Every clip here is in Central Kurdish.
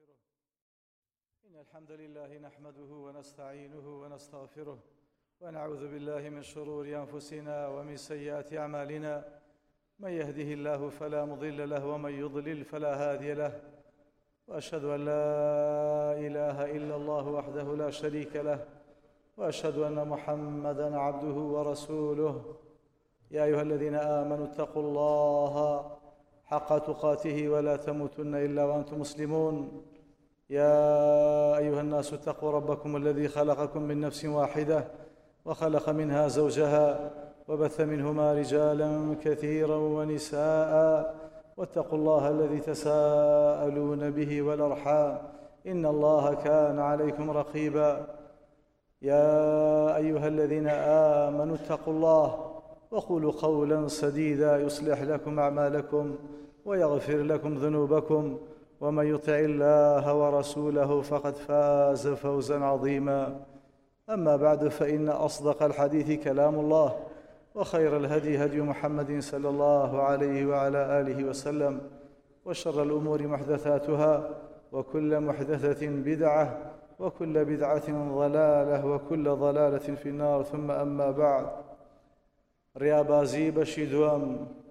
ونستغفره إن الحمد لله نحمده ونستعينه ونستغفره ونعوذ بالله من شرور أنفسنا ومن سيئات أعمالنا من يهده الله فلا مضل له ومن يضلل فلا هادي له وأشهد أن لا إله إلا الله وحده لا شريك له وأشهد أن محمدًا عبده ورسوله يا أيها الذين آمنوا اتقوا الله حق تقاته ولا تموتن إلا وأنتم مسلمون يا أيها الناس اتقوا ربكم الذي خلقكم من نفس واحدة وخلق منها زوجها وبث منهما رجالا كثيرا ونساء واتقوا الله الذي تساءلون به والأرحام إن الله كان عليكم رقيبا يا أيها الذين آمنوا اتقوا الله وقولوا قولا سديدا يصلح لكم أعمالكم ويغفر لكم ذنوبكم ومن يطع الله ورسوله فقد فاز فوزا عظيما أما بعد فإن أصدق الحديث كلام الله وخير الهدي هدي محمد صلى الله عليه وعلى آله وسلم وشر الأمور محدثاتها وكل محدثة بدعة وكل بدعة ضلالة وكل ضلالة في النار ثم أما بعد ڕیابازی بەشی دووەم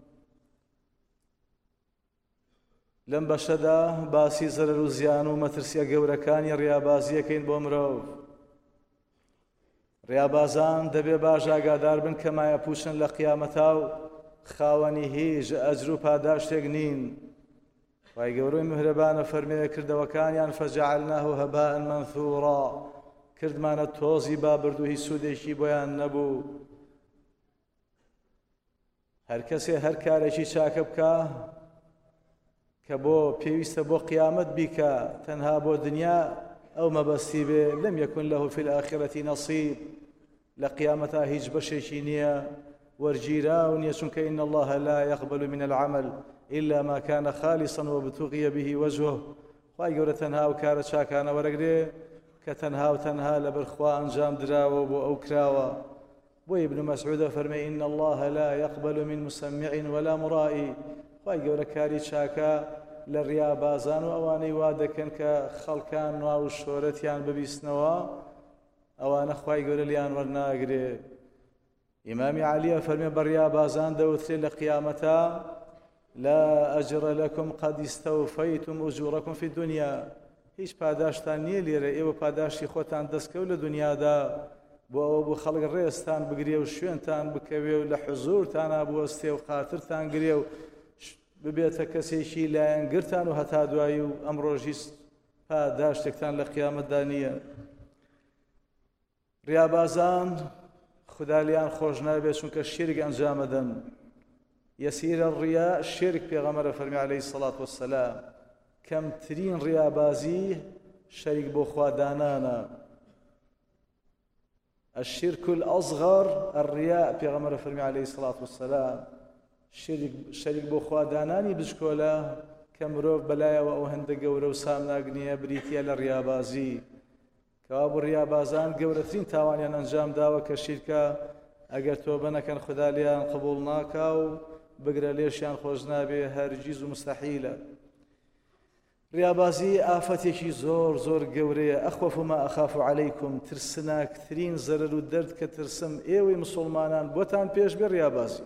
لەم بەشەدا باسی زەرەر و زیان و مەترسیە گەورەکانی ڕیابازیەکەین بۆ مرۆڤ. ڕیابازان دەبێ باش ئاگادار بن کە مایە پووشن لە قیامەتا و خاوەنی هیچ ئەجر و پاداشتێک نین. خوای گەورەی میهرەبانە فەرمێ کردەوەکانیان فەجەعەلناه هەباء مەنثوورا کردمانە تۆزی بابرد و هیچ سوودێکی بۆیان نەبوو. هەر کەسێ هەر کارێکی چاکە بکە کە بۆ پێویستە بۆ قیامەت بیکە تەنها بۆ دنیا ئەو مەبەستی بێ لەم یەکن لەهو فی الآخرەتی نەصیب لە قیامەتا هیچ بەشێکی نییە وەرگیراو نییە چونکە إن الله لا يقبل من العمل إلا ما كان خالصا وابتغي به وجهه. خوای گەورە تەنها ئەو کارە چاکانە وەرەگرێ کە تەنها و تەنها لەبەر خوا ئەنجام دراوە بۆ ئەو کراوە. بۆی ابن مسعود فەرمێ إن الله لا يقبل من مسمع ولا مرائي. خوای گەورە کاری چاکە لە ڕیابازان و ئەوانەی وا دەکەن کە خەڵکان ناو و شۆرەتیان ببیستنەوە ئەوانە خوای گەورە لیان وەرناگرێ. ئیمامی عەلیە فەرمێ بە ڕیابازان دەوترێ لە قیامەتا لا أجر لكم قد استوفيتم أجوركم في الدنيا. هیچ پاداشتان نییە لێرە ئێوە پاداشتی خۆتان دەستکەوت لە دنیادا بۆ ئەوە بۆ خەڵک ڕێستان بگرێ و شوێنتان بکەوێ و لە حزورتان ئابوەستێ و خاترتان گرێ و ببێتە کەسێکی لایەنگرتان و هەتا دوایی و ئەمڕۆژی پاداشتێکتان لە قیامەتدا نییە. ڕیابازان خوددا لیان خۆش نابێت چونکە شیرک ئەنجامەدەن. يسير الرياء شرك پێغەمبەر فەرمی عليه الصلاة والسلام کەمترین ڕیابازی شەریک بۆ خوادانانە. الشرك الأصغر الرياء پێغەمبەر فەرمی عليه الصلاة والسلام شەریک بۆ خوادانانی بچکۆلە کە مرۆڤ بەلایەوە ئەو هەندە گەورە و سامناگنیە بریتیە لە ڕیابازی کەوا بۆ ڕیابازان گەورەترین تاوانیان ئەنجام داوە کە شیرکە ئەگەر تۆبە نەکەن خوددا لیان قبوڵ ناکا و بگرە لێشیان خۆش نابێ هەرگیز و مستەحیلە. ڕیابازی ئافەتێکی زۆر زۆر گەورەیە. ئەخوەف ما ئەخاف عەلەیکم ترسناکترین زەرەر و دەرد کە ترسم ئێوەی مسڵمانان بۆتان پێش بێ ڕیابازی.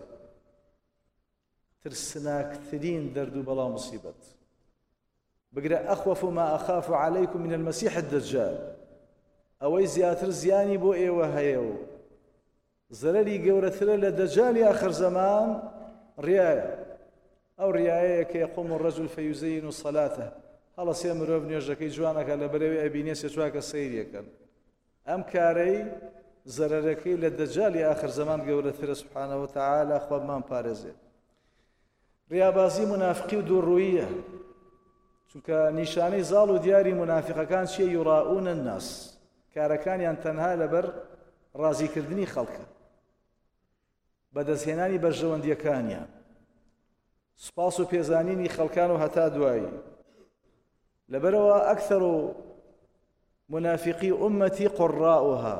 ترسناکترین دەرد و بەڵام موسیبەت بگرە ئەخوەف ما ئەخاف عەلەیکم من المەسیح الدەجال. ئەوەی زیاتر زیانی بۆ ئێوە هەیە و زەرەری گەورەترە لە دەجالی ئاخر زەمان ڕیایە. ئەو ڕیایەیە کە یەقوم الرەجل فەیوزەین صەلاتەه هەڵەسێ مرۆڤ نوێژەکەی جوانەکە لە بەرەوەی ئەبینێ سێ چواکە سەیرێکەن. ئەم کارەی زەرەرەکەی لە دەجالی ئاخر زەمان گەورەترە سوبحانەهو وتەعالا خوا بمان پارێزێ. ڕیابازی منافقی و دووڕووییە چونکە نیشانەی زاڵ و دیاری منافقەکان چییە؟ یوڕاؤون الناس کارەکانیان تەنها لەبەر ڕازیکردنی خەڵکە بەدەستهێنانی بەرژەوەندیەکانیان سوپاس و پێزانینی خەڵکان و هەتا دوایی. لەبەرەوە ئەکثەر و منافقی ئومەتی قوڕاؤها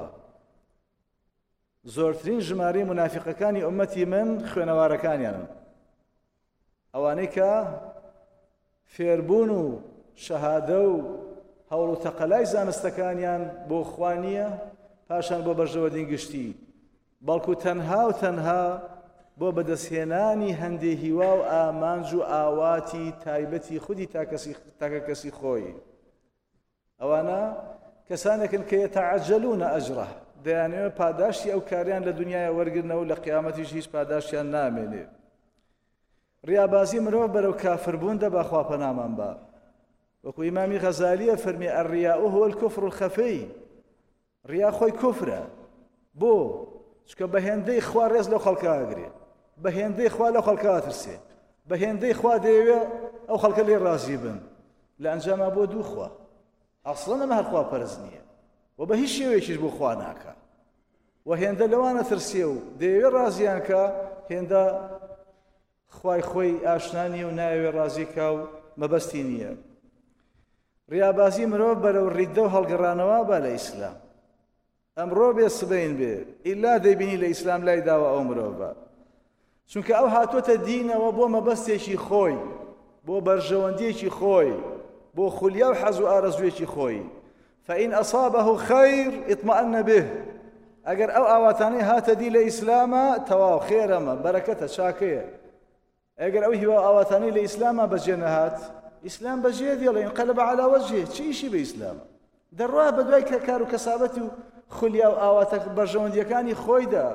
زۆرترین ژمارەی منافقەکانی ئومەتی من خوێنەوارەکانیانن. ئەوانەی کە فێربوون و شەهادە و هەوڵ و تەقەلای زانستەکانیان بۆ خوا نییە پاشان بۆ بەرژەوەدین گشتی، بەڵکو تەنها و تەنها بۆ بەدەستهێنانی هەندێک هیوا و ئامانج و ئاواتی تایبەتی خودی تاکە کەسی خۆی. ئەوانە کەسانێکن کە یەتەعەجەلونە ئەجرە، دەیانەوێت پاداشتی ئەو کاریان لە دنیای وەرگرنەوە و لە قیامەتیش هیچ پاداشتیان نامێنێ. ڕیابازی مرۆڤ بەرەو کافربوون دەبا خوا پەنامان با. وەکو ئیمامی غەزالیە فەرمی ئەڕیاء هو الکفر الخەفی، ڕیا خۆی کوفرە. بۆ؟ چکە بە هێندەی خوا ڕێز لەو خەڵکە ئاگرێ، بە هێندەی خوا لەو خەڵکە ئاترسێ، بە هێندەی خوا دەیەوێت ئەو خەڵکە لێ ڕازی بن، لە ئەنجاما بۆ دوو خوا. ئەسڵەن ئەمە هەر خواپەرست نییە و بە هیچ شێوەیەکیش بۆ خوا ناکە، و هێندە لەوانە ترسێ و دەیەوێت ڕازیان کە هێندە خوای خۆی ئاشنا نییە و نایەوێت ڕازی کا و مەبەستی نییە. ڕیابازی مرۆڤ بەرەو ڕیددە و هەڵگەڕانەوە با لە ئیسلام. ئەمڕۆ بێ سبەین بێ ئیلا دەیبینی لە ئیسلام لای داوە ئەو مرۆڤ بە، چونکە ئەو هاتوۆتە دینەوە بۆ مەبەستێکی خۆی، بۆ بەرژەوەندیەکی خۆی، بۆ خولیا و حەز و ئارەزوێکی خۆی. فإن أصابه خير اطمأن به، ئەگەر ئەو ئاواتانەی هاتە دی لە ئیسلامە تەواو خێرەمە بەرەکەتە چاکەیە. ئەگەر ئەو هیوا ئاواتانەی لە ئیسلامە بەجێ نەهات، ئیسلام بەجێ دێڵێ انقلب على وجهه، چی ئیشی بە ئیسلامە؟ دەڕوا بە دوای کار و کەسابەتی و خولیا و ئاواتە بەرژەوەندیەکانی خۆیدا.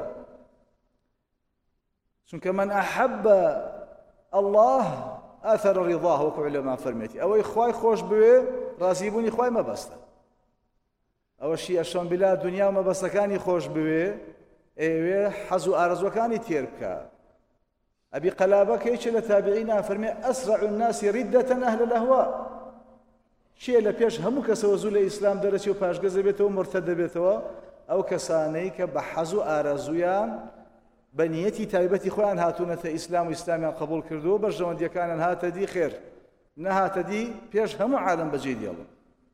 چونکە من أحب الله آثر رضاه، وەکو عولەما فەرمێتی ئەوەی خوای خۆش بوێ ڕازیبوونی خوای مەبەستە. ئەوەشی ئەشۆن بلا دنیا و مەبەستەکانی خۆش بوێ ئەوێ حەز و ئارەزوەکانی تێر بکە. ئەبی قەلابە کەیچە لە تابعینە فەرمێ ئەسرع الناس ردة أهل الأهواء، چێ لە پێش هەموو کەسەوە زوو لە ئیسلام دەرەچێ و پاشگەزە بێتەوە مرتەد دەبێتەوە ئەو کەسانەی کە بە حەز و ئارەزویان بە نیەتی تایبەتی خۆیان هاتوونەتە ئیسلام و ئیسلامیان قبول کردووە، بەرژەوەندیەکانیان هاتە دی خێر، نەهاتە دی پێش هەموو عالەم بەجێ دێڵن.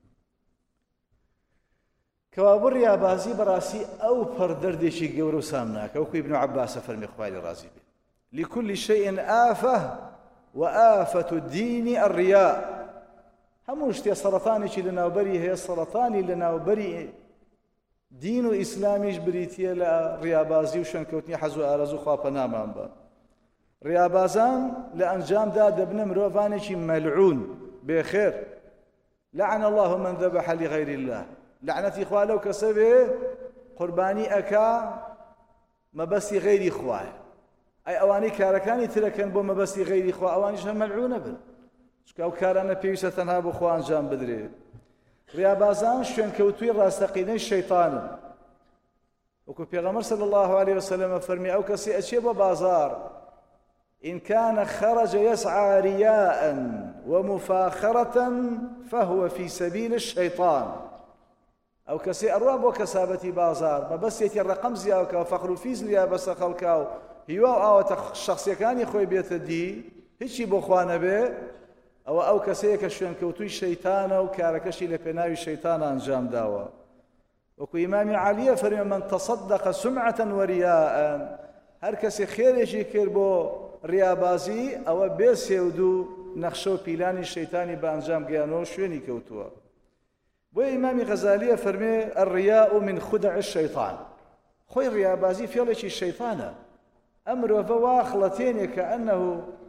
کەوابوو ڕیابازی بەڕاستی ئەو پەردەردێکی گەورە و سامناکە، وەکو ئیبن عەباسە فەرمی خوای لێ ڕازی بێ لكل شيء آفة وآفة الدين الرياء. هەموو شتێ سەرەتانێکی لەناوبەری هەیە، سەرەتانی لەناوبەری دین و ئیسلامیش بریتیە لە ڕیابازی و شوێنکەوتنی حەز و ئارەزوو خوا پەنامان بە. ڕیابازان لە ئەنجامدا دەبنە مرۆڤانێکی مەلعون بێخێر. لعن الله من ذبح لغير الله، لعنەتی خوا لەو کەسە بێ قوربانی ئەکا مەبەستی غەیری خوایە. ئەی ئەوانەی کارەکانی ترەکەن بۆ مەبەستی غەیری خوا، ئەوانیش هەم مەلعونە بن، چکە ئەو کارانە پێویستە تەنها بۆ خوا ئەنجام بدرێت. ڕیابازان شوێنکەوتووی ڕاستەقینەی شەیطانن، وەکو پێغەمبەر صلی الله عليه وسلم فەرمی ئەو کەسی ئەچێ بە بازار إن كان خرج يسعى رياء ومفاخرة فهو في سبيل الشيطان. ئەو کەسێ ئەڕوا بۆ کەسابەتی بازار مەبەستێتی ڕەقەم زیاوکە و فەخر و فیز لیا بەسە خەڵکا و هیوا و ئاوەتە شخصیەکانی خۆی بێتە دی، هیچی بۆ خوا نەبێ، ئەوە ئەو کەسەیە کە شوێنکەوتووی شەیتانە و کارەکەشی لە پێناوی شەیتانە ئەنجام داوە. وەکو ئیمامی عالیە فەرمێ من تصدق سمعة ورياء، هەر کەسێ خێرێکی کرد بۆ ڕیابازی ئەوە بێ سێود و نەخشە و پیلانی شەیتانی بە ئەنجام گەیانەوە شوێنی کەوتووە. بۆیە ئیمامی غەزالیە فەرمێ الرياء من خدع الشيطان، خۆی ڕیابازی فێڵێکی شەیتانە. ئەم مرۆڤە وا خڵەتێنێ کە ئەنەه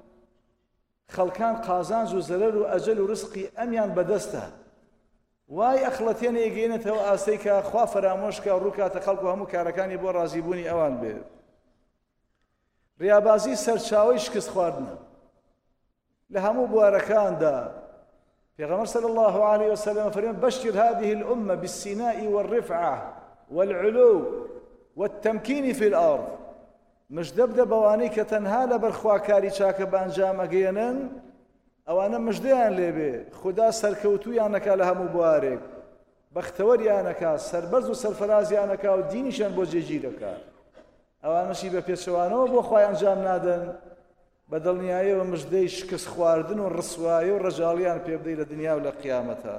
خەڵکان قازانج و زەرەر و ئەجەل و ڕزقی ئەمیان بەدەستە، وای ئەخڵەتێنە ئێگەێنێتەوە ئاستەی کە خوا فەرامۆشکە و ڕووکاتە خەڵک و هەموو کارەکانی بۆ ڕازیبوونی ئەوان بێت. ڕیابازی سەرچاوەی شکست خواردنە لە هەموو بوارەکاندا. پێغەمبەر صلی الله عليه وسلم فەرمێ بەشر هذه الأمة بالسناء والرفعة والعلو والتمكين في الأرض، مژدە بدە بەوانەی کە تەنها لەبەر خواکاری چاکە بە ئەنجام ئەگەێنن، ئەوانە مژدەیان لێبێ خوددا سەرکەوتوویانەکا لە هەموو بوارێک، بەختەوەریانەکا، سەربەرز و سەرفەرازیانەکا و دینیشان بۆ جێگیرەکە. ئەوانەشی بە پێچەوانەوە بۆ خوای ئەنجام نادەن، بە دڵنیاییەوە مژدەی شکست خواردن و ڕسوایی و ڕەجاڵیان پێ بدەی لە دنیا و لە قیامەتە.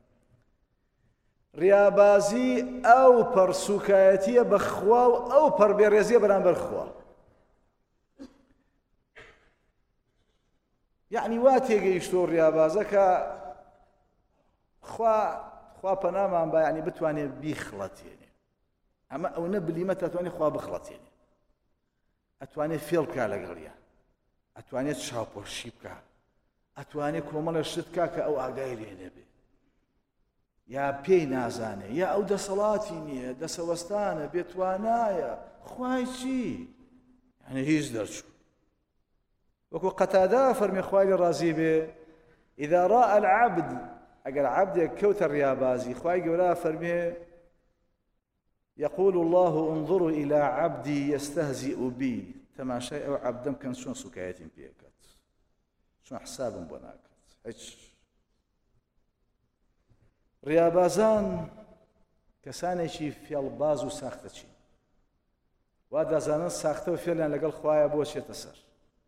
ڕیابازی ئەو پەرسوکایەتیە بە خوا و ئەو پەربێڕێزیە بەرامبەر خوا. یعنی وا تێگەیشتۆ ڕیابازە کە خوا پەنامان با یعنی بتوانێت بیخڵەتێنێ ئەمە ئەو نەبلیمە ئەتوانێت خوا بخڵەتێنێ ئەتوانێت فێڵ بکا لەگەڵیە ئەتوانێت چاوپۆشی بکە ئەتوانێت کۆمەڵە شت بکا کە ئەو ئاگای لێ نەبێ یا پێی نازانێ یا ئەو دەسەڵاتی نییە دەسەوەستانە بێتوانایە خوای چی یعنی هیچ دەرچوو وەکو قەتادە فەرمی خوای لێ ڕازی بێ إذا رأى العبد أجر عبدك كوتر يا بازي خواي جورا فرمي يقول الله انظروا إلى عبدي يستهزئ بي تماشي أو عبدم كان شون سكايات بيكت شون حساب بناكت هيك ريابازان كساني شي في الباز وساختشي وهذا زمان ساخته فعلا لقال خوايا بوش يتسر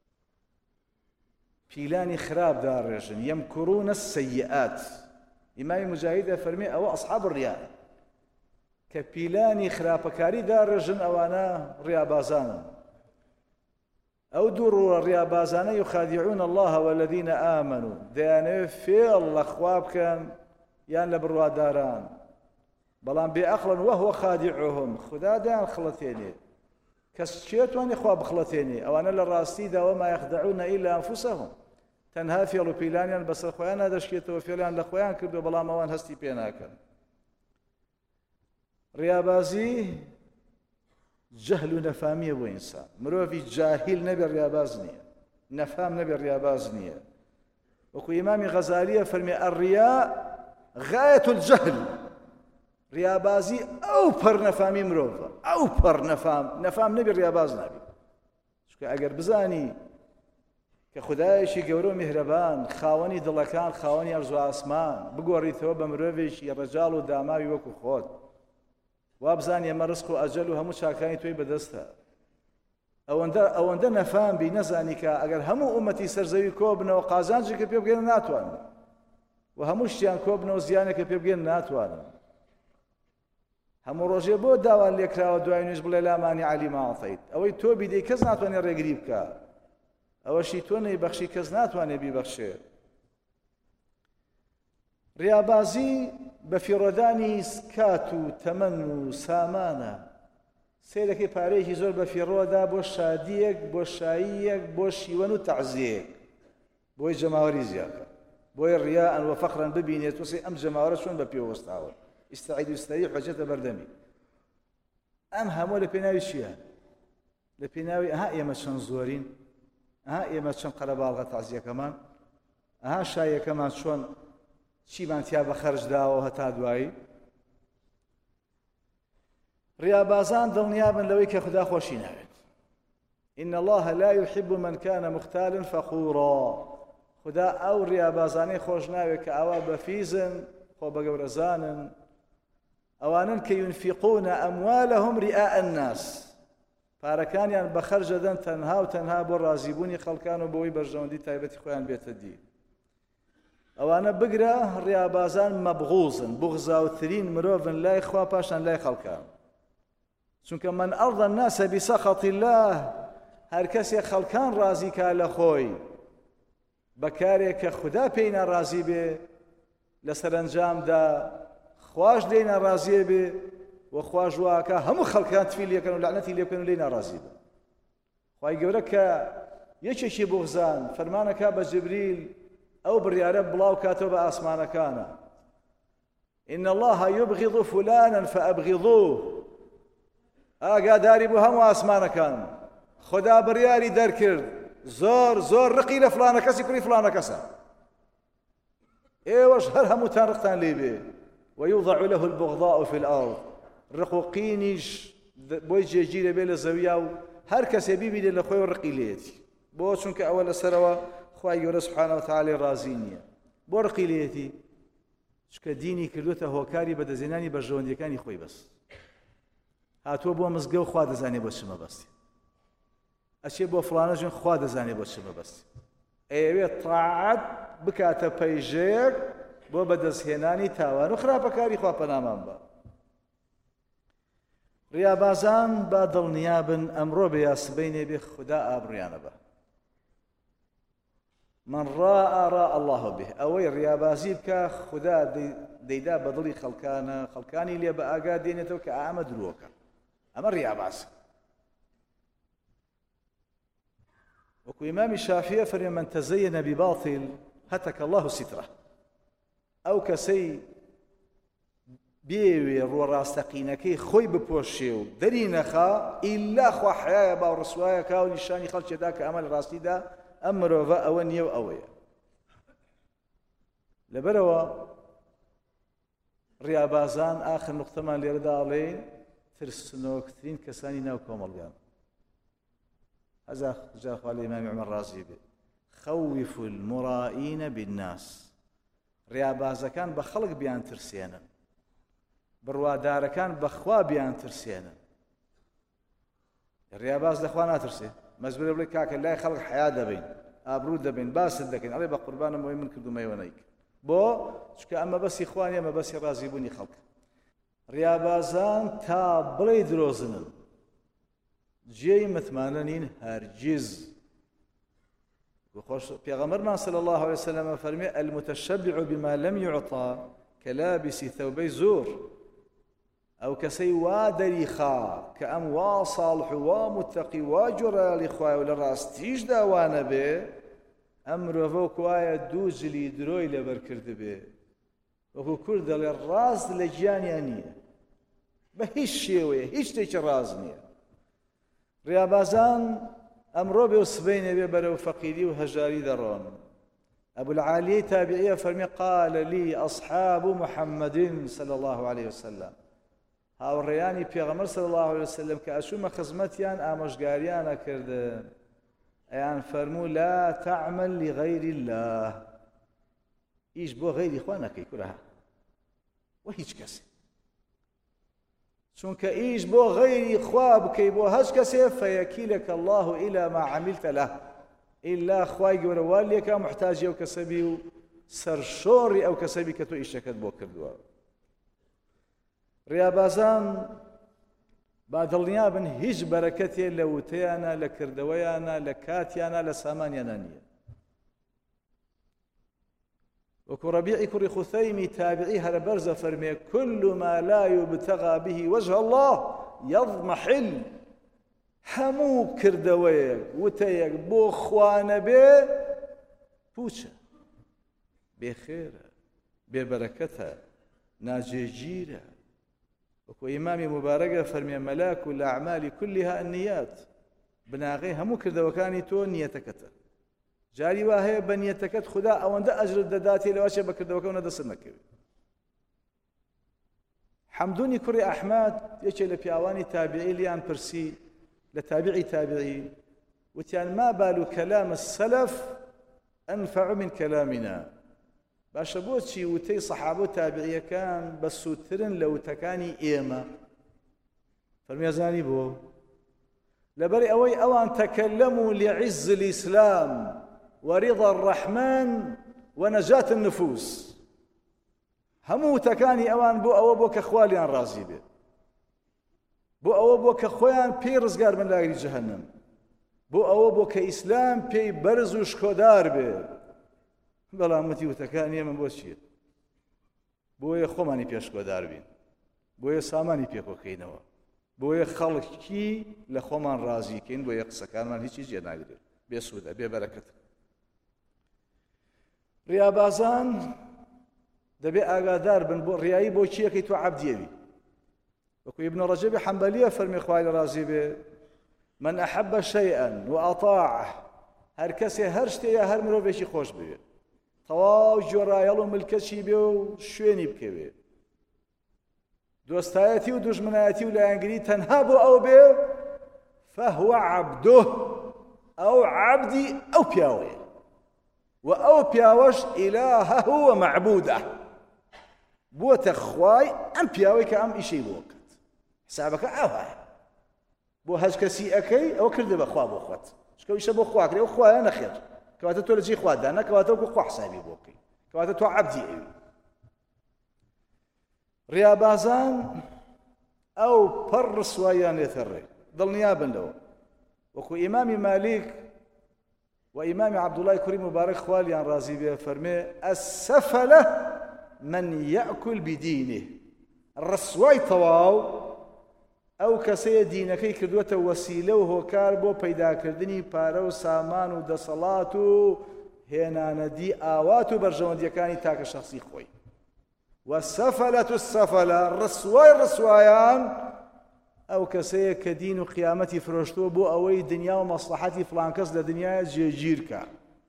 پیلانی خراب داڕێژن يمكرون السيئات ئیمامی مجاهید فەرمی ئەوە ئەصحاب الریا کە پیلانی خراپەکاری داڕێژن ئەوانە ڕیابازانن ئەو دوو ڕیابازانە يخادعون الله والذين آمنوا دەیانەوێت فێڵ لە خوا بکەن یان لە بڕواداران بەڵام بێعەقڵن وهو خادعهم خدا دەیان خڵەتێنێ کەس چێتوانێ خوا بخڵەتێنێ ئەوانە لە ڕاستیدا وما يخدعون إلا أنفسهم تەنها فێڵ و پیلانیان بەسەر خۆیان نادەشکێتەوە فێڵیان لە خۆیان کردو بەڵام ئەوان هەستی پێ ناکەن ڕیابازی جەهل و نەفامیە بۆ ئینسان مرۆڤی جاهیل نەبێ ڕیاباز نییە نەفام نەبێ ڕیاباز نییە وەکو ئیمامی غەزالیە فەرمێ ئەڕیا غایەت الجەهل ڕیابازی ئەو پەر نەفامی مرۆڤە ئەو پەر نەفام نەبێ ڕیاباز نابێت چونکە ئەگەر بزانی کە خودایەکی گەورە و میهرەبان خاوەنی دڵەکان خاوەنی ئەرز و ئاسمان بگۆڕیتەوە بە مرۆڤێکی ڕەجاڵ و داماوی وەکو خۆت وا بزانی ئەمە ڕزق و ئەجەل و هەموو چاکانی تۆی بەدەستە ئەوەندە نەفام بی نەزانی کە ئەگەر هەموو ئومەتی سەرزەوی کۆ بنەوە قازانجێکە پێ بگەێنە ناتوانن و هەموو شتیان کۆ بنەوە زیانێکە پێ بگەێنە ناتوانن هەموو ڕۆژێ بۆ داوان لێکراوە دوای نوێژ بڵێ لا مانع لما ئەعطیت ئەوەی تۆ بیدەی کەس ناتوانێت ڕێگری بکە ئەوەشی تۆ نەیبەخشی کەس ناتوانێت بیبەخشێ ڕیابازی بە فیڕۆدانی کات و تەمەن و سامانە سیرەکەی پارەیەکی زۆر بە فیڕۆدا بۆ شادیەک بۆ شاییەک بۆ شیوەن و تەعزیەک بۆی جەماوەری زیادە بۆی ڕیاءن و فەخرن ببینێت وەسی ئەم جەماوەرە چۆن بە پێوەستاوە ئیستەعید و ئیستەریح حەجەتە بەردەمی ئەم هەموو لە پێناوی چییە؟ لە پێناوی ئەها ئێمە چەند زۆرین ئەها ئێمە چەند قەرەباڵغە تەعزیەکەمان ئەها شایەکەمان چۆن چیمان تیا بە خەرج داوە هەتا دوایی ڕیابازان دڵنیابن لەوەی کە خدا خۆشی ناوێت إن الله لا يحب من كان مختالا فخورا خدا ئەو ڕیابازانەی خۆش ناوێت کە ئەوە بەفیزن خۆ بە گەورەزانن ئەوانن کە ينفقون أموالهم رئاء الناس پارەکانیان بە خەرج دەدەن تەنها و تەنها بۆ ڕازیبوونی خەڵکان و بۆی بەرژەوەندی تایبەتی خۆیان بێتە دی ئەوانە بگرە ڕیابازان مەبغوزن بغزاوترین مرۆڤن لای خوا پاشان لای خەڵکان چونکە من ئەرضى الناس بسخط الله هەر کەسێک خەڵکان ڕازی کا لە خۆی بەکارێک کە خدا پێی ناڕازی بێ لە سەرنجامدا خوش لێی ناڕازیە بێ و خواش واکە هەموو خەڵکان تفی لێکەن و لعنەتی لێ بکەن و لێی ناڕازی بن خوای گەورە کە یەکێکی بغزان فەرمانەکە بە جبریل ئەو بڕیارە بڵاو کاتەوە بە ئاسمانەکانە إن الله يبغض فلانا فأبغضوه ئاگاداری بوو هەموو ئاسمانەکان خدا بڕیاری دەرکرد زۆر ڕقی لە فلانە کەسی کوڕی فلانە کەسە ئێوەش هەر هەمووتان ڕقتان لێ بێ ويوضع له البغضاء في الأرض ڕق و قینیش بۆی جێگیرە بێ لە زەویا و هەر کەسێ بیبینێت لە خۆی ڕقی لێتی بۆ چونکە ئەوە لەسەرەوە خوای گەورە سوبحانە وتعالە ڕازی نییە بۆ ڕقی لێتی چونکە دینی کردوتە هۆکاری بەدەزێنانی بەرژەوەندیەکانی خۆی بەس هاتووە بۆ مزگە و خوا دەزانێت بۆ چ مەبەستی ئەچێ بۆ فڵانە ژوێن خوا دەزانێت بۆ چ مەبەستی ئەیەوێت تاعەت بکاتە پەیژەیەک بۆ بەدەستهێنانی تاوان و خراپەکاری خوا پەنامان بە ڕیابازان با دڵنیابن ئەمڕۆ بە یاسبەینێ بێ خدا ئابڕیانە بە من ڕاء الله به ئەوەی ڕیابازی بکە خدا دەیدا بەدڵی خەڵکانی لێ بە ئاگا دێنێتەوە کە ئامە درۆکە ئەمە ڕیاباسە وەکو ئیمامی شافعی فەرمێ من تەزەیەنە بباطل هەتەکە الله سترە ئەو کەسەی بێوێ ڕۆڕاستەقینەکەی خۆی بپۆشێ و دەری نەخا ئیلا خوا حەیایە باو ڕسوایەکە و نیشانی خەڵکێدا کە ئەمە لە ڕاستیدا ئەم مرۆڤە ئەوە نییە و ئەوەیە لەبەرەوە ڕیابازان ئاخر نوقتەمان لێرەدا ئەڵێن ترسنۆکترین کەسانی ناو کۆمەڵگان هەزا جاخوا لە ئیمامی عومەر ڕازی بێ خەوف المڕائین بالناس ڕیابازەکان بە خەڵک بیان ترسێنن بڕوادارەکان بەخوا بیان ترسێنن ڕیاباز لەخوا ناترسێ مەجبورە بڵێ کاکە لای خەڵک حیا دەبین ئابروو دەبین باست دەکەین ئەڵێ بە قوربانم ئەوەی من کردومەوە نەیکرد بۆ چونکە ئەمە بەسی خوانیە ئەمە بەسی ڕازیبوونی خەڵک ڕیابازان تا بڵێ درۆزنن جێی متمانە نین هەرگیز پێغەمبەرمان صلی الله عليه وسلم فەرمێ المتشبع بما لم يعطى كلابس ثوبي زور ئەو کەسەی وا دەریخا کە ئەم وا ساڵح و وا متەقی وا جۆرەلی خوایە و لە ڕاستیشدا وانە بێ ئەم مرۆڤە وەکو وایە دوو جلی درۆی لەبەر کرده بێ وەکو کورد دەڵێ ڕاست لە گیانیان نییە بە هیچ شێوەیە هیچ شتێکی ڕاز نییە ڕیابازان ئەمڕۆ بێ و سبەینێ بێ بەرەو فەقیری و هەژاری دەڕۆن أبو العالية تابعية فرمي قال لي أصحاب محمد صلى الله عليه وسلم هاوڕێیانی پێغەمبەر صلی الله عليه وسلم کە ئەچوومە خزمەتیان ئامۆژگاریانە کردن ئەیان فەرموو لا تعمل لغير الله ئیش بۆ غەیری خوا نەکەی کورە وە هیچ کەسێ چونکە ئیش بۆ غەیری خوا بکەی بۆ هەچ کەسێ فەیەکیلەکە الله إلى ما عملت له ئیلا خوای گەورە وا لێکا محتاجی ئەو کەسەبی و سەرشۆڕی ئەو کەسەبی کە تۆ ئیشەکەت بۆ کردووە ڕیابازان با دڵنیا بن هیچ بەرەکەتێ لە وتەیانە لە کردەوەیانە لە کاتیانە لە سامانیانە نییە وەکو ڕەبیعی کوڕی خوثەیمی تابعی هەرە بەرزە فەرمێ كل ما لا يبتغى به وجه الله يضمحل هەموو کردەوەیەک وتەیەک بۆ خوا نەبێ پوچە بێخێرە بێبەرەکەتە ناجێگیرە وەکو ئیمامی مبارەکە فەرمێ مەلاک الأعمال كلها النيات بناغەی هەموو کردەوەکانی تۆ نیەتەکەتە جاری وا هەیە بە نیەتەکەت خوددا ئەوەندە ئەجرت دەداتێ لەواشێ بە کردەوەکە و نەدەسەر نەکەوێت حەمدونی کوڕی ئەحمەد یەکێ لە پیاوانی تابعی لیان پرسی لە تابعی تابعی وتیان ما بال كلام السلف أنفع من كلامنا باشە بۆچی وتەی سەحابە و تابعیەکان بە سووترن لە وتەکانی ئێمە فەرمیێزانی بۆ لەبەر ئەوەی ئەوان تەکەلەموا لعز الإسلام ورضا الرحمن ونجاة النفوس هەموو وتەکانی ئەوان بۆ ئەوە بۆ کە خوالیان ڕازی بێت بۆ ئەوە بۆ کە خۆیان پێی ڕزگار بن لاگری جەهەنەم بۆ ئەوە بۆ کە ئیسلام پێی بەرز و شکۆدار بێت بەڵام وتی وتەکانی ئێمە بۆ چییە بۆیە خۆمانی پێشکۆدار بین بۆیە سامانی پێکۆکەینەوە بۆیە خەڵکی لە خۆمان ڕازیکەین بۆیە قسەکانمان هیچی جێ ناگرێت بێسوودە بێبەرەکەتە ڕیابازان دەبێ ئاگادار بن بۆ ڕیایی بۆ چیەکەی تۆ عەبدیەوی وەکو ابن رجب حنبلية فەرمی خوای لە ڕازی بێ من أحب شيئا وأطاعه هەر کەسێ هەر شتێیە هەر مرۆڤێکی خۆش بوێ تەواو جۆرایەڵ و ملکەچی بێ و شوێنی بکەوێ دۆستایەتی و دوژمنایەتی و لایەنگری تەنها بۆ ئەو بێ فهو عەبدوه ئەو عەبدی ئەو پیاوەیە و ئەو پیاوەش ئیلاهەه ومەعبودەه بۆتە خوای ئەم پیاوەی کە ئەم ئیشەی بۆ کرد حسابەکە ئەوایە بۆ هەچ کەسی ئەەکەی ئەوە کردە بەخوا بۆ خۆت چکە ئیشە بۆ خوا کرێ ئەو خوایە نەخێر کەواتە تۆ لە جێی خوادا نەکەواتە وەکو خوا حسابی بۆ بکەی کەواتە تۆ عەبدی ئەوی ڕیابازان ئەو پەڕ ڕسواییان لێتە ڕێ دڵنیا بن لەوە وەکو ئیمامی مالیک و ئیمامی عەبدوڵای کوڕی مبارەک خوالیان ڕازی بێ فەرمێ السەفەلە من يأكل بدينه الرسواي تواو ئەو کەسەیە دینەکەی کردووەتە وەسیلە و هۆکار بۆ پەیداکردنی پارە و سامان و دەسەڵات و هێنانەدی ئاوات و بەرژەوەندیەکانی تاکە شەخسی خۆی وەسەفەلەت السەفەلە ڕسوای ڕسوایان ئەو کەسەیە کە دین و قیامەتی فرۆشتووە بۆ ئەوەی دنیا و مەسلحەتی فڵان کەس لە دنیاە جێگیرکە.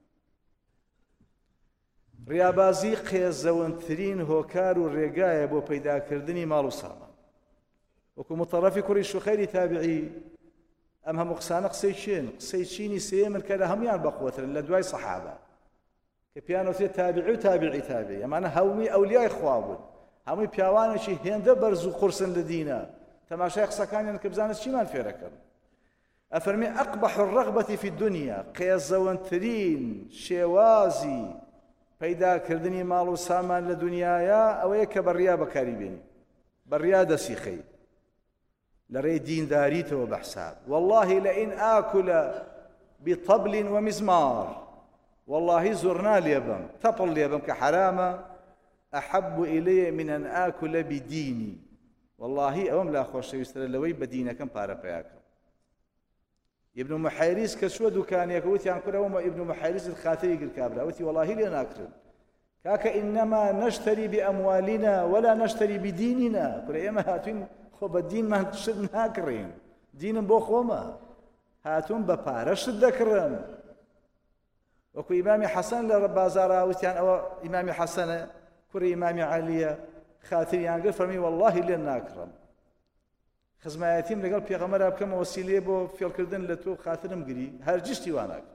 ڕیابازی قێزەوەندترین هۆکار و ڕێگایە بۆ پەیداکردنی ماڵ و سامان. وەکو متەڕەفی کوڕی شوخەیری تابعی ئەم هەموو قسانە قسەی قسەی چینی سێمن کە لە هەمویان بەقوترن لە دوای سەحابە کە پیانەوتێ تابعی و تابعی تابعی ئەمانە هەومی ئەولیای خوا بوون هەمووی پیاوانێکی هێندە بەرز و قورسن لە دینە تەماشای قسەکانیان کە بزانە چیمان فێرەکەن. ئەفەرمێ ئەقبەح الرەغبەتی فی الدنیا قێزەوەندترین شێوازی پەیداکردنی ماڵ و سامان لە دنیاە ئەوەیە کە بەڕیا بەکاری بێنی بەڕیا دەسی خەی لەڕێی دینداریتەوە بەحساب والله لئن آكل بطبل ومزمار والله زۆرنا لێبم تەپڵ لێبم کە حرامە أحب إلي من أن آكل بديني والله ئەوەم لا خۆشەویسترە لەوەی بە دینەکەم پارە پێیاکەم. ابن محيريز کە چووە دوکانێک وتیان کورەوە ابن محيريز خاتری گرکابرا وتی والله لێ ناکرن کاکە إنما نشتري بأموالنا ولا نشتري بديننا کورە ئێمە هاتوین خۆ بە دینمان شت ناکڕین دینم بۆ خۆمە هاتوون بە پارە شت دەکڕن. وەکو ئیمامی حەسەن لە بازاڕا وتیان ئەوە ئیمامی حەسەنە کوڕی ئیمامی عەلیە خاتریان گر فەرمی والله لێ ناکڕم خزمایەتیم لەگەڵ پێغەمبەرا بکەم وەسیلێ بۆ فێڵکردن لە تۆ خاترم گری هەرگیز وا ناکەم.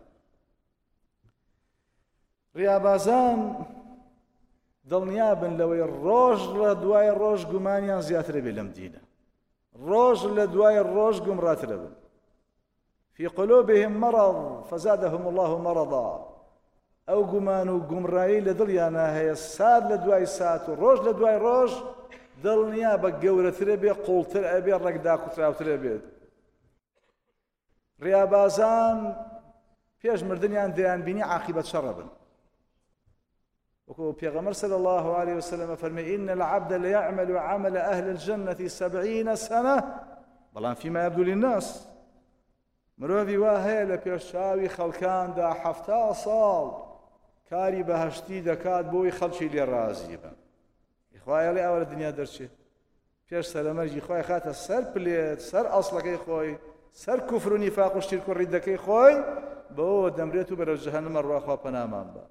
ڕیابازان دڵنیابن لەوەی ڕۆژ لە دوای ڕۆژ گومانیان زیاترە بێ لەم دینە ڕۆژ لە دوای ڕۆژ گومڕاترە بن. في قلوبهم مرض فزادهم الله مرضا ئەو گومان و گومڕایی لە دڵیانە هەیە سات لە دوای سات و ڕۆژ لە دوای ڕۆژ دڵنیا بە گەورەترە بێ قوڵتر ئەبێ ڕێکدا کوتراوترە بێت. ڕیابازان پێش مردنیان دەیانبینی عاقبەت شەڕە بن وكو بيغمر صلى الله عليه وسلم فرمي إن العبد ليعمل عمل أهل الجنة 70 سنة بلان فيما يبدو للناس مرۆڤی وا هەیە لە پێشچاوی خەڵکاندا 70 ساڵ کاری بەهەشتی دەکات بۆی خەڵکی لێ ڕازی بن. خوای ئەڵێ ئەوە لە دنیا دەرچێت پێش سەرەمەرجی خوای خاتە سەر پلێت سەر ئەسڵەکەی خۆی سەر کوفر و نیفاق و شیرک و ڕیدەکەی خۆی بەوە دەمرێت و بەرەو جەهەنەمە ڕوا خوا پەنامان بە.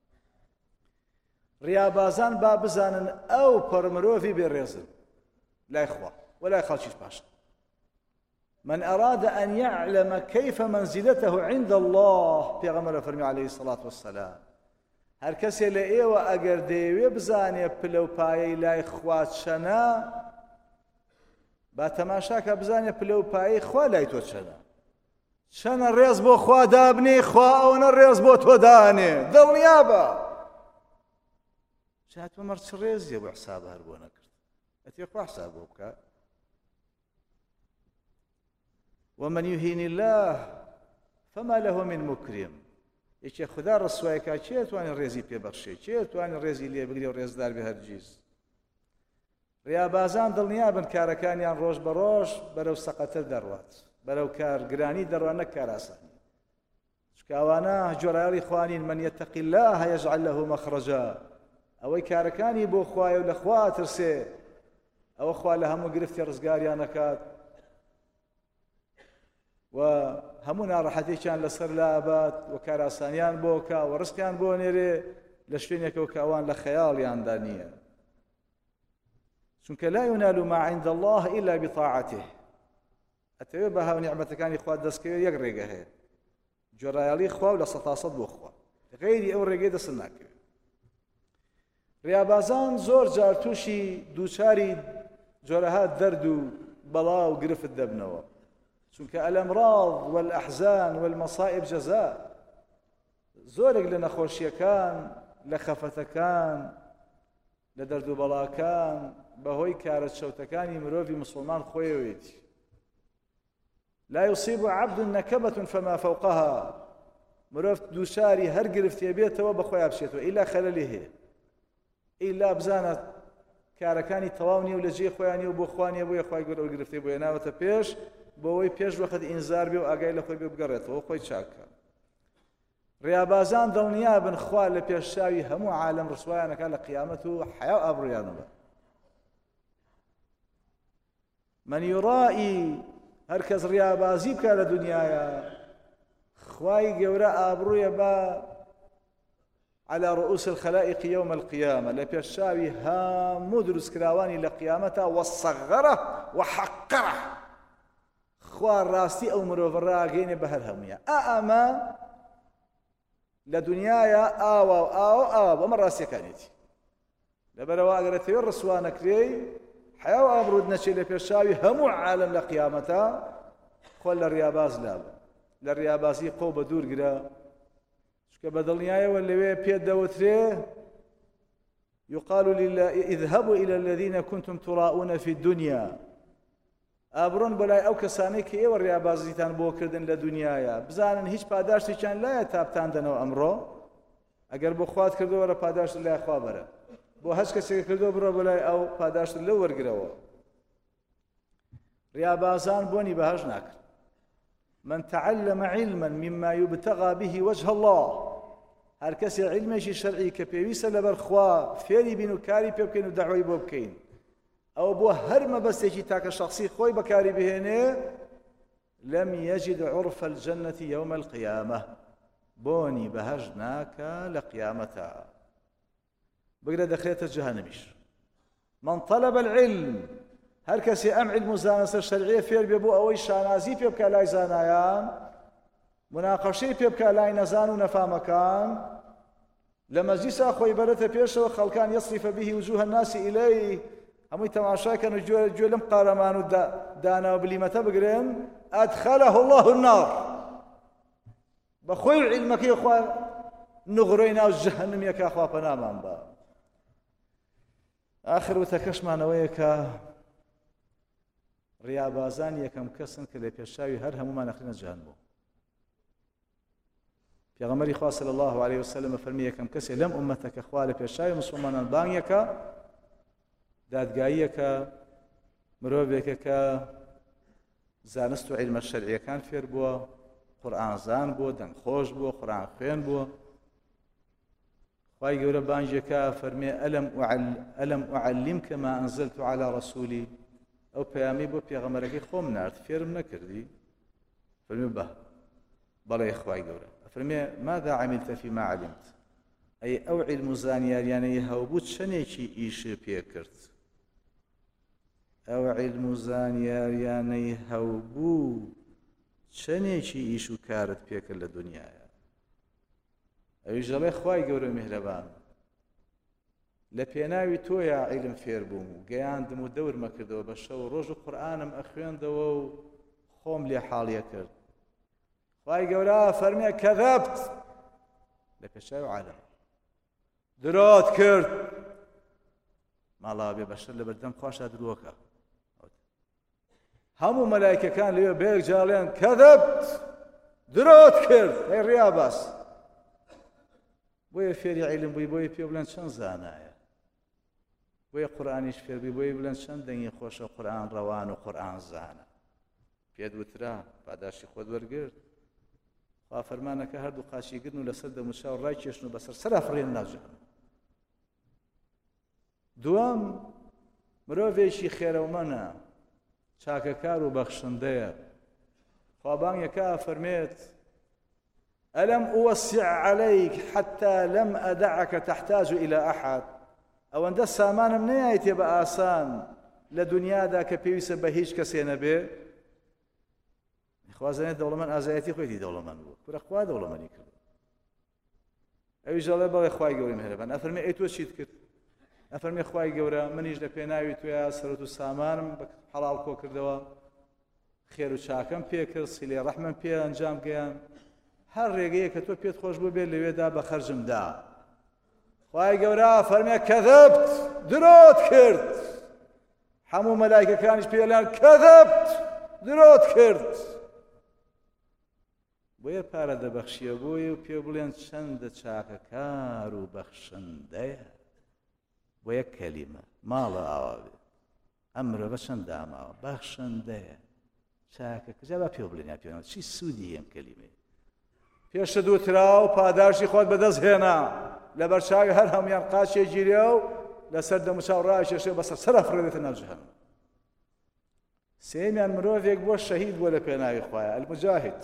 ڕیابازان با بزانن ئەو پەر مرۆڤی بێڕێزن لای خوا وەلای خەڵکیش باشە. من أراد أن يعلم كيف منزلته عند الله پیغمبر فرمی عليه الصلاة والسلام هر کسی لئیو اگر دیوی بزانه پلو پایی لای خوات شنا با تماشا که بزانه پلو پایی خوا لای تو شنا ریز بو خوا دابنی خوا اون ریز بو تو دانه دڵنیا بە شاید مرد چ ریزیه بو حساب هر بو نکرد اتی خوا حساب بو بکا. ومن يهين الله فما له من مكرم يشي خدا رسوايكا چه تواني ريزي پێبەخشێ چه تواني ريزي لێ بگری و رێزدار بێ هەرگیز. ڕیابازان دڵنیابن کارەکانیان ڕۆژ بە ڕۆژ بەرەو سەقەتر دەڕوات بەرەو کارگرانی دەڕوات نەک کار ئاسانی. چونکە ئەوانە جۆرایەڵی خوانین من يتقي الله يجعل له مخرجا ئەوەی کارەکانی بۆ خوایە و لە خوا ترسێ ئەوە خوا لە هەموو گرفتی ڕزگاریان نەکات و هەموو ناڕەحەتێکیان لەسەر لابات و کاراسانیان بۆ کا و ڕزقیان بۆ نێرێ لە شوێنێکەوە کە ئەوان لە خەیاڵیاندا نییە. چونکە لا ينال ما عند الله إلا بطاعته ئەتەوێ بە هاو نیعمەتەکانی خوا دەستکەوێت یەک ڕێگە هەیە جۆرایەڵی خوا و لە 100% بۆ خوا غەیری ئەو ڕێگەی دەست ناکەوێت. ڕیابازان زۆر جار تووشی دووچاری جۆرەها دەرد و بەڵا و گرفت دەبنەوە چونکە الأمراض والأحزان والمصائب جزاء زۆرێک لە نەخۆشیەکان لە خەفەتەکان لە دەرد و بەڵاکان بەهۆی کارە چەوتەکانی مرۆڤی مسلمان خۆیەوێتی. لا يصيب عبد نكبة فما فوقها مرۆڤ دووچاری هەر گرفتێ بێتەوە بەخۆی بشێتەوە ئیلا خەلەلی هەیە ئیلا بزانە کارەکانی تەواو نیە و لە جێ خۆیانی و بۆ خوانیە بۆیە خوای گەورە وەرگرفتەی بۆ هێناوەتە پێش بۆەوەی پێش وەخت ئینزار بێ و ئاگای لە خۆی بێ بگەڕێتەوە خۆی چاکە. ڕیابازان دڵنیا بن خوا لە پێشچاوی هەموو عالەم ڕسوایانەکە لە قیامەت و حیا و ئابڕوویانەوە. من یڕائی هەر کەس ڕیابازی بکە لە دنیایە خوای گەورە ئابڕوویە بە على رؤوس الخلائق يوم القيامة لبيشاوي هامو دروسكراواني لقيامته والصغرة وحقره خوار راستي أو مروفراغين بهر همية أما لدنيايا آوا ومن راسي كانتي لبروا أقرأت الرسوان كري حياة أبرود نشي لبيشاوي همو عالم لقيامته خول للرياباز للريابازي قوب دور قرأ کە بە دڵنیایەوە لەوێ پێت دەوترێ يقال اذهبوا إلى الذين كنتم تراؤون في الدنيا ئابڕۆن بەلای ئەو کەسانەی کە ئێوە ڕیابازیتان بۆ کردن لە دنیایە بزانن هیچ پاداشتێکیان لایە تاپتاندنەوە ئەمڕۆ ئەگەر بۆ خوات کردەوە وەرە پاداشت لای خوا بەرە بۆ هەچ کەسێک کردەوە بڕۆ بەلای ئەو پاداشت لەو وەرگرەوە. ڕیابازان بۆنی بەهەش ناکرد. من تعلم علما مما يبتغى به وجه الله هەر کەسێ علمێکی شەرعی کە پێویستە لەبەر خوا فێری بین و کاری پێ بکەین و دەعوای بۆ بکەین ئەوە بۆ هەر مەبەستێکی تاکە شەخسی خۆی بەکاری بهێنێ لم يجد عرف الجنة يوم القيامة بۆنی بەهەش ناکە لە قیامەتە بگرە دەخرێتە جەهەنەمیش. من طلب العلم هەر کەسێ ئەم علم و زانستە شەرعیە فێر بێ بۆ ئەوەی شانازی پێ بکە لای زانایان مناقەشەی پێ بکە لای نەزان و نەفامەکان لە مەجلیسا خۆی بەرەتە پێشەوە خەڵکان یەصرف به وجوه الناس إليه هەمووی تەماشاکەن و گوێ لەم قارەمان و دانا و بلیمەتە بگرن ئەدخەلەه الله النار بەخۆی علمەکەی خوا نغڕۆی ناو جەهەنەمیەکە خوا پەنامان بە. ئاخر وتەکەشمانەوەیە کە ڕیابازان یەکەم کەسن کە لە پێشاوی هەر هەمومان ئەخرێنە جەهەنەم. پێغەمبەری خوا صلی الله عليه وسلم فەرمی یەکەم کەسێ لەم ئومەتە کە خوا لە پێشاوی موسڵمانان بانگێکە دادگاییەکە مرۆڤێکە کە زانست و عیلمە شەرعیەکان فێر بووە قورئانزان بووە دەنگخۆش بووە قورئان خوێن بووە خوای گەورە بانگێکە فەرمێ ئەلەم ئوعەللیمکە ما ئەنزەلت على رەسوولی ئەو پەیامی بۆ پێغەمبەرەکەی خۆم نارد فێرم نەکردی فەرمێ بەڵێ خوای گەورە فەرمێ ماذا عملت فيما علمت ئەی ئەو علم و زانیاریانەی هەوبوو چەندێکی ئیشی پێ کرد ئەو علم و زانیاریانەی هەوبوو چەندێکی ئیش و کارت پێ کرد لە دنیایە ئەویش دەڵێ خوای گەورە میهرەبان لە پێناوی تۆیە عیلم فێر بووم و گەیاندم و دەورمە کردەوە بە شەو ڕۆژ و قورئانم ئەخوێندەوە و خۆم لێ حاڵیە کرد. خوای گەورە فەرمێ کەذەبت لە پێشاوی عالەم درۆت کرد ماڵاوە بێ بەشەر لە بەردەم خواشا درۆکە هەموو مەلایکەکان لێوێ بەیەک جاڵێن کەذەبت درۆت کرد ئەی ڕیاباز بۆیە فێری عیلم بووی بۆیە پێ بڵێن چەند زانایە بۆیە قورئانیش فێر بووی بۆیە بڵێن چەند دەنگی خۆشە قورئان ڕەوان و قورئان زانە پێت وترا پاداشی خۆت وەرگرت خوا فەرمانەکە هەردوو قاچیگرن و لەسەر دەموچاو ڕای کێشن و بەسەر سەرا فڕێن ناو جەهەنەم. دووەم مرۆڤێکی خێرەومەنە چاکەکار و بەخشندەیە خوا بانگێکە فەرمێت ألم أوسع عليك حتى لم أدعك تحتاج إلى أحد ئەوەندە سامانم نەیایەتێ بە ئاسان لە دنیادا کە پێویستە بە هیچ کەسێ نەبێ خوازانێت دەوڵەمەند ئازایەتی خۆیتی دەوڵەمەند بوو کورە خوا دەوڵەمەندی کرد ئەویش دەڵێ بەڵێ خوای گەورەی میهرەبان ئەفەرمێ ئەی تۆ چیت کرد ئەفەرمێ خوای گەورە منیش لە پێناوی تۆیە سەرەت و سامانم حەڵاڵ کۆ کردەوە خێر و چاکەم پێ کرد سیلەی ڕەحمم پێ ئەنجام گەیان هەر ڕێگەیە کە تۆ پێت خۆش بوو بێت لەوێدا بە خەرجم دا خوای گەورە فەرمێ کەذەبت درۆت کرد هەموو مەلایکەکانیش پێڵیان کەذەبت درۆت کرد بۆیە پارە دەبەخشیە بۆیە و پێ بڵێن چەندە چاکەکار و بەخشندەیە بۆ یەک کەلیمە ماڵە ئاوا بێ ئەم مرۆڤە بە چەند داماوە بەخشندەیە چاکە کجا با پێ بڵێن یا پێ چی سوودی ئەم کەلیمەیە پێشە دووترا و پاداشی خۆت بەدەست هێنا لە بەرچاوی هەر هەمویان قاچێ گیرێ و لەسەر دەموچاو ڕایشێشێ بەسەر سەر ئەفرێنێتە ناو جەهەنەم سێمیان مرۆڤێک بۆ شەهید بووە لە پێناوی خوایە المجاهد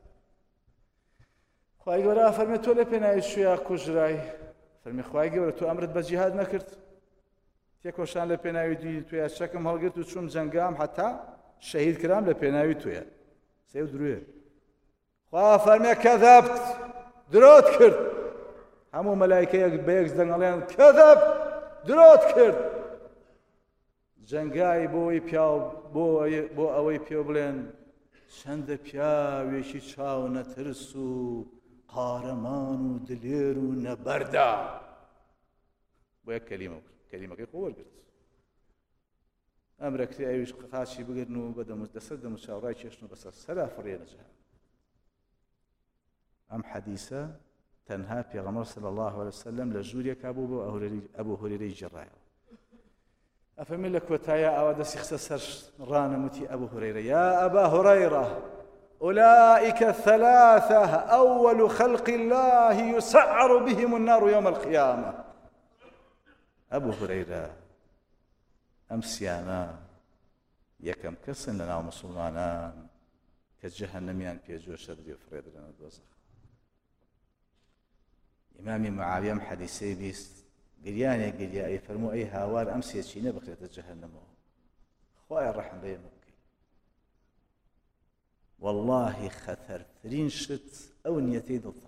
خوای گەورە فەرمێ تۆ لە پێناوی شوێ کوژرای فەرمی خوای گەورە تۆ ئەمرت بە جیهاد نەکرد تێکۆشان لە پێناوی دوی توێ شەکم هەڵگرت و چوم جەنگام حتا شەهید کرام لە پێناوی توێ سێ و دروێ خوا فەرمێ کەذەبت درۆت کرد هەموو مەلایکە بە یەک دەنگەڵێن کەذەب درۆت کرد جەنگای بۆ ئەوەی پێ بڵێن چەندە پیاوێکی چاو نەترس و قارەمان و دلێر و نەبەردە بۆ یەک کەلیمەکەی خۆ وەرگرت ئەمرە کرێ ئەویش قاچی بگرن و لەسەر دەموچاوڕای کێشن و بەسەر سەرا فڕێنە جەهەنەم ئەم حەدیسە تەنها پێغەمبەر صلی الله عليه وسلم لە ژوورێکا بوو بۆ ئەبوو هورەیرەی جێڕایەوە ئەفەرمێ لە کۆتایە ئەوە دەستی خستە سەر ڕانم وتی ئەبوو هورەیرە یا ئەبا هورەیرە أولئك الثلاثة أول خلق الله يسعر بهم النار يوم القيامة أبو هريرة أمسيانا يكم كسن لنا مسلمانا كجهنميان بيجو شدري وفريد لنا الدوزخ إمامي معاوية حديثي بيست قرياني قريائي فرمو أي هاوار أمسي يتشينا بخيرة الجهنم خوايا الرحم بيا مبكي والله خەتەرترین شت ئەو نیەتەی دڵتە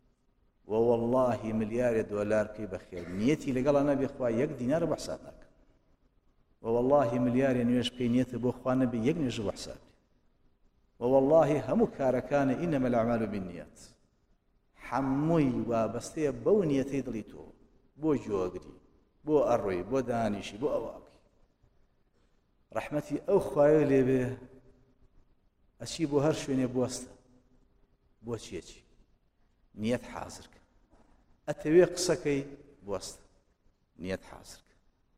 والله ملیارێ دۆلار کەی بەخێر نیەتی لەگەڵا نەبێ خوا یەک دینار بۆ حساب ناکە والله ملیارێ نوێژ بکەی نیەتە بۆ خوا نەبێ یەک نوێژ بۆ حساب والله هەموو کارەکانە ئینەمە الأعمال بالنیات هەمووی وابەستەیە بەو نیەتەی دڵی تۆ بۆ جۆگری بۆ ئەڕۆی بۆ دانیشی بۆ ئەواقی ڕەحمەتی ئەو خوایە لێبێ ئەچی بۆ هەر شوێنێ بوەستە بۆ چیەچی نیەت حازرکە ئەتەوێ قسەکەی بوەستە نیەت حازرکە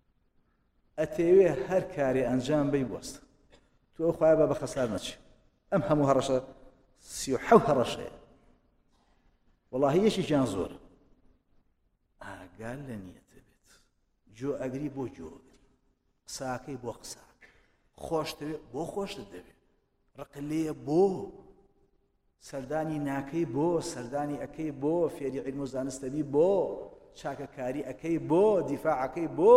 ئەتەوێ هەر کارێ ئەنجام بەی بوەستە تۆ ئەو خوایە بە خەسار نەچی ئەم هەموو هەڕەشە 37 هەڕەشەیە وەڵاهی یەکێکیان زۆرە ئاگال لە نیەتە بێت جۆ ئەگری بۆ جۆگری قساکەی بۆ قساک خۆشتەوێ بۆ خۆشت دەبێت ڕقلەیە بۆ سەردانی ناکەی بۆ سەردانی ئەەکەی بۆ فێری عیلم و زانستەبی بۆ چاکەکاری ئەەکەی بۆ دیفاعەکەی بۆ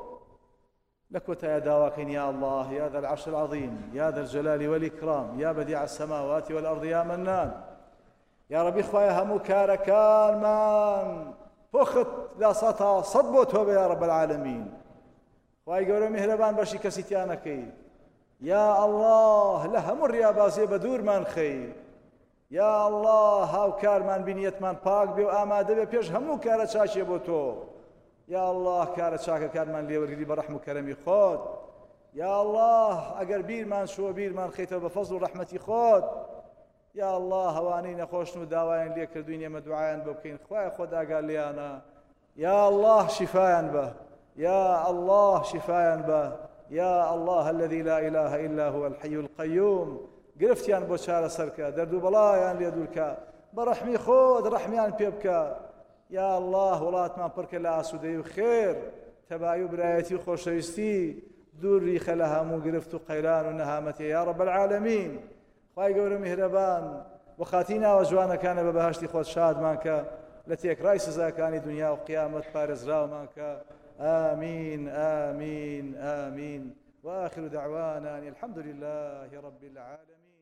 لە کۆتایە داواکەین یا الله یا ذا العرش العظيم يا ذا الجلال والإكرام يا بديع السماوات والأرض يا منان يا ربي خوایە هەموو کارەکانمان پۆخت لا سەتا سەد بۆ تۆ بە یا رب العالمین خوای گەورە میهرەبان بەشی کەسی تیا نەکەی یا الله لە هەموو ڕیابازیە بە دوورمان خەی یا الله هاوکارمان بینیەتمان پاک بێ و ئامادە بێ پێش هەموو کارە چاکێ بۆ تۆ یا الله کارە چاکەکانمان لێوەرگری بە ڕەحم و کەرەمی خۆت یا الله ئەگەر بیرمان شووە بیرمان خەیتەوە بە فەزڵ و ڕەحمەتی خۆت یا الله هەوانەی نەخۆشن و داوایان لێ کردوین ئێمە دوعایان بۆ بکەین خوایە خۆت ئاگار لێیانە یا الله شیفایان بە یا الله شیفایان بە يا الله الذي لا إله إلا هو الحي القيوم گرفتیان بۆ چارە سەرکە دەرد و بەڵایان لێ دوورکە بە ڕەحمی خۆت ڕەحمیان پێ بکە یا الله وڵاتمان پڕکە لە ئاسوودەی و خێر تەبایی و برایەتی و خۆشەویستی دووری خە لە هەموو گرفت و قەیران و نەهامەتی یا رب العالمین خوای گەورە میهرەبان بۆ خاتی ناوە جوانەکانە بە بەهەشتی خۆت شادمان کە لە تێکڕای سزاکانی دنیا و قیامەت پارێزراومان کە آمين آمين آمين وآخر دعوانا الحمد لله رب العالمين